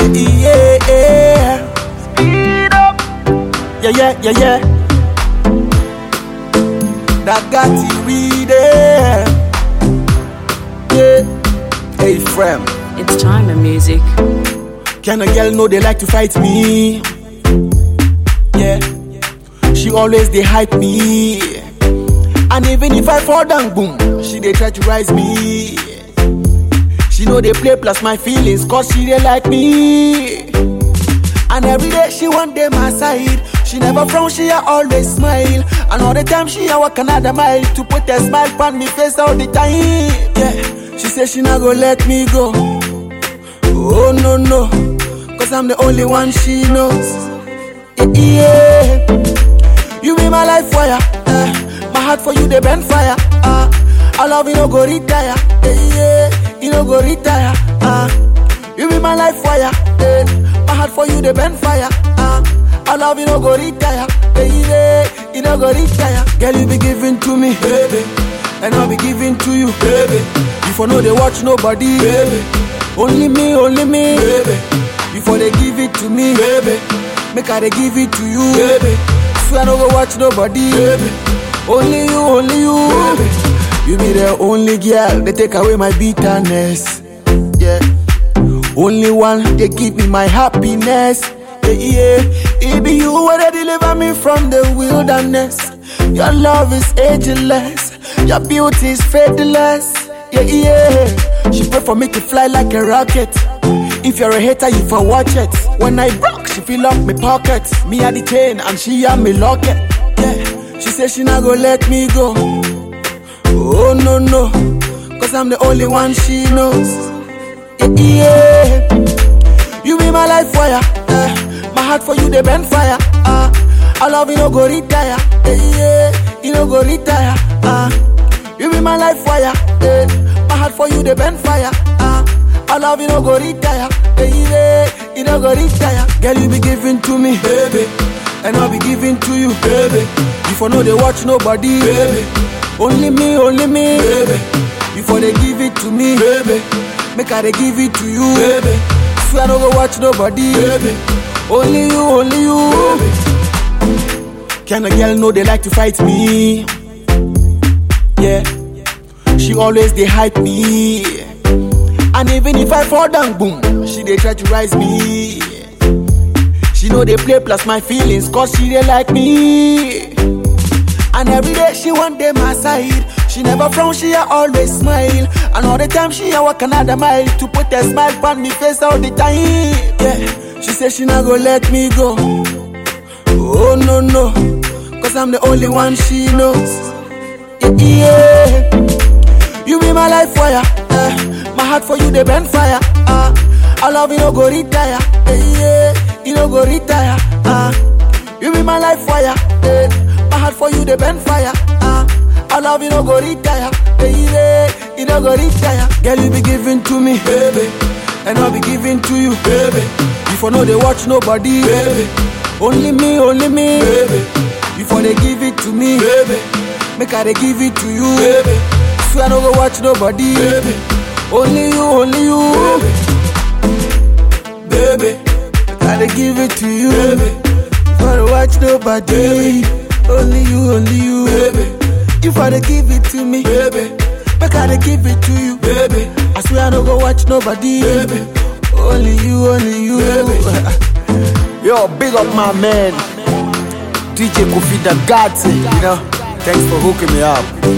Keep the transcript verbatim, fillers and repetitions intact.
Yeah, yeah. Speed up. Yeah, yeah, yeah, yeah. That got you read it. Yeah. Hey, friend. It's time in music. Can a girl know they like to fight me? Yeah. She always they hype me. And even if I fall down, boom, she they try to rise me. She know they play plus my feelings, cause she they like me. And every day she want them my side. She never frown, she a always smile. And all the time she a walk another mile to put a smile on me face all the time. Yeah, she say she not go let me go. Oh no no, cause I'm the only one she knows. Yeah, you be my life fire. Uh, my heart for you they burn fire. Uh, I love you no go retire. Yeah, yeah, you no go retire. Uh, you be my life fire. Uh, my heart for you they burn fire. Uh, I love you no go retire. Baby, you no go retire. Girl you be giving to me, baby, and I'll be giving to you, baby. Before no they watch nobody, baby. Only me, only me, baby. Before they give it to me, baby. Make I they give it to you, baby. So I don't go watch nobody, baby. Only you, only you, baby. You be the only girl, they take away my bitterness. Yeah. Only one, they give me my happiness. Yeah, yeah. It be you where they deliver me from the wilderness. Your love is ageless. Your beauty is fadeless. Yeah, yeah. She pray for me to fly like a rocket. If you're a hater, you for watch it. When I broke, she fill up my pockets. Me a the chain and she a me locket. Yeah. She say she not go let me go. Oh no no, cause I'm the only one she knows. Yeah, you be my life fire. Uh, my heart for you they burn fire. Uh, I love you no go retire. Yeah, you no go retire. Uh, you be my life fire. Uh, my heart for you they burn fire. Uh, I love you no go retire. Baby, you no go retire. Girl you be giving to me, baby, and I'll be giving to you, baby. Before no they watch nobody, baby. Only me, only me, baby. Before they give it to me, baby. Make I they give it to you, baby. So I don't go watch nobody, baby. Only you, only you, baby. Can a girl know they like to fight me? Yeah. She always they hype me. And even if I fall down, boom, she they try to rise me. She know they play plus my feelings, cause she they like me. And every day she want them my side. She never frown, she a always smile. And all the time she a walk another mile to put a smile on me face all the time. Yeah, she say she not go let me go. Oh no no, cause I'm the only one she knows. Yeah, you be my life fire. Uh, my heart for you they burn fire. Uh, I love you no go retire. Yeah, you no go retire. Uh, you be my life fire. Uh, My heart for you, they burn fire. Uh, I love you, no go retire. Baby, you no go retire. Girl, you be giving to me, baby, and I'll be giving to you, baby. Before no they watch nobody, baby. Only me, only me, baby. Before they give it to me, baby. Make I they give it to you, baby. So I don't go watch nobody, baby. Only you, only you, baby. Baby, make I they give it to you, baby. Before I watch nobody, baby. Only you, only you, baby. If I dey give it to me, baby, make I dey give it to you, baby. I swear I don't go watch nobody, baby. Only you, only you, baby. Yo, big up my man, D J Kofi Da Gatti, you know. Thanks for hooking me up.